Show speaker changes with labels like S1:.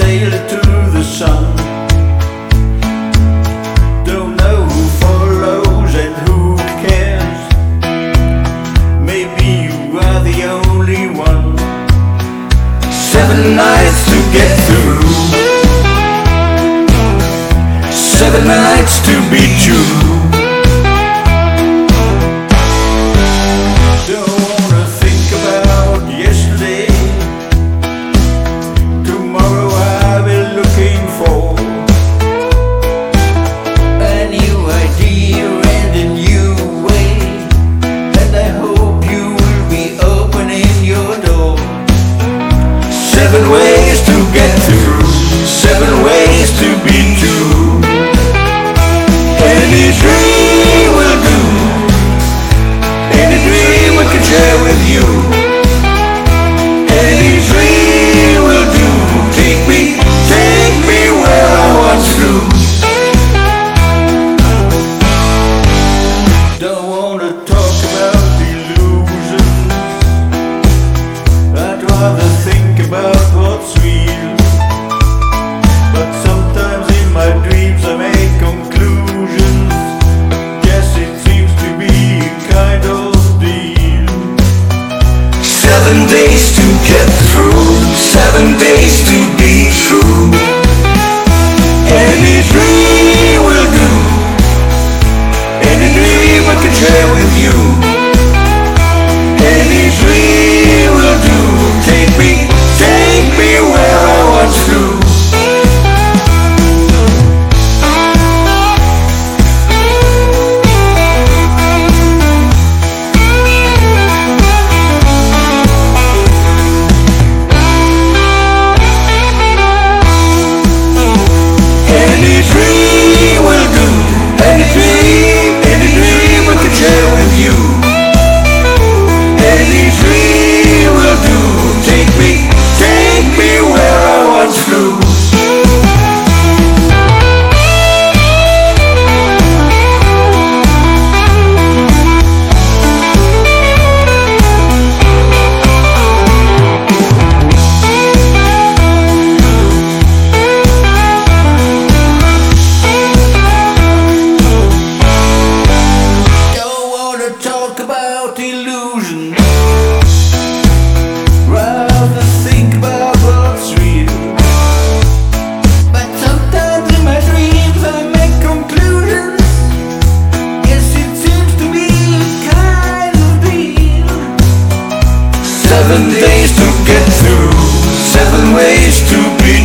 S1: sailor to the sun. Don't know who follows and who cares. Maybe you are the only one. 7 nights to get through, 7 nights to be true. Seven ways to get through, 7 ways to be true. Any dream will do, any dream I can share with you. Any dream will do, take me where I once flew. Don't wanna talk about illusions, I'd rather think about what's real. But sometimes in my dreams I make conclusions. Guess it seems to be a kind of deal. 7 days to get through, 7 days to be true. Any dream will do, any dream I can share with you. Any dream will do, take me where I once flew. Any dream will do, any dream I can share with you. Any dream will do, take me where I once flew. Don't wanna talk about illusions, rather think about what's real. But sometimes in my dreams I make conclusions. Yes, it seems to be a kind of deal. 7 days to get through, 7 ways to be